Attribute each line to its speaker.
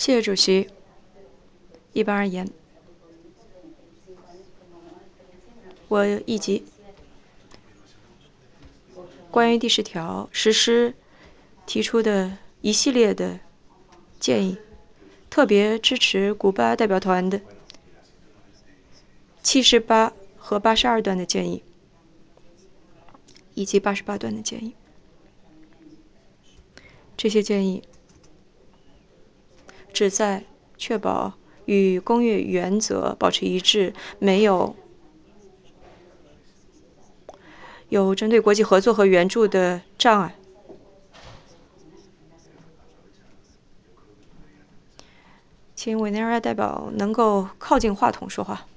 Speaker 1: 谢主席。一般而言，我以及关于第10条实施提出的一系列的建议，特别支持古巴代表团的78和82段的建议，以及88段的建议。这些建议旨在确保与公约原则保持一致，没有针对国际合作和援助的障碍。请委内瑞拉代表能够靠近话筒说话。